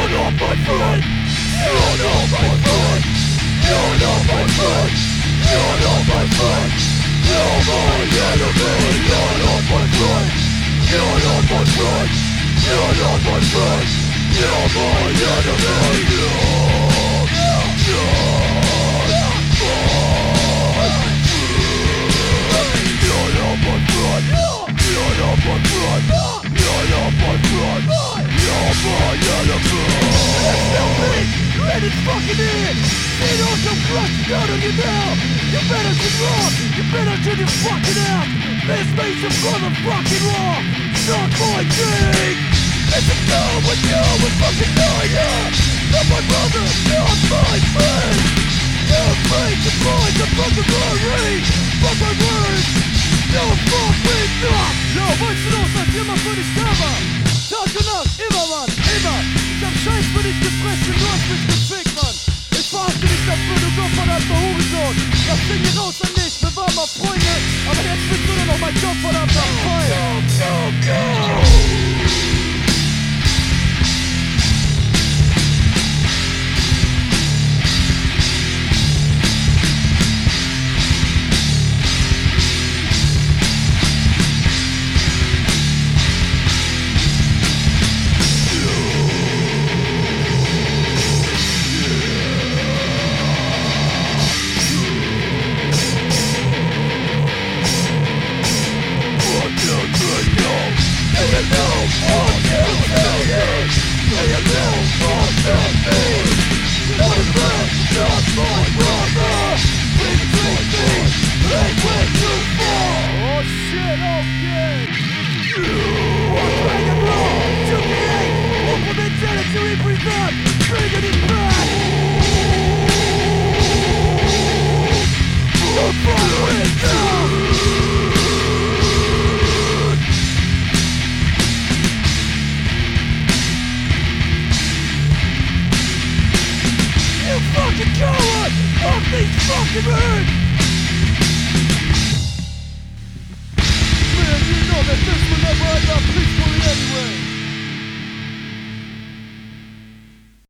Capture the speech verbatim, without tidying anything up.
not my friend. You're not my friend. You're not my friend. You're not my friend. You're my enemy. You're not my friend. You're not my friend. You're not my friend. You're my enemy. You're not my friend. You're not my friend. You're not my friend. You're not my friend. You're my enemy. It's still me, and it's fucking in. It all come crushing down on you now. You better get wrong. You better turn your fucking out. This makes you motherfucking wrong. Not my thing. It's a go with you and fucking know ya. Not my brother, not my friend. You're afraid to find the fucking glory. Fuck my words. No fuck with not. Yo, weißt du los, als immer für dich da war? Tag und Nacht, immer Mann, immer. Ich hab Scheiß für dich gefressen, du hast mich gefickt, Mann. Ich verachte dich dafür, du gottverdammter Hurensohn. Das Ding hier raus an dich, wir waren mal Freunde. Aber jetzt bist du nur noch mein gottverdammter Feind. Go, go, go. Fucking coward! Off these fucking birds!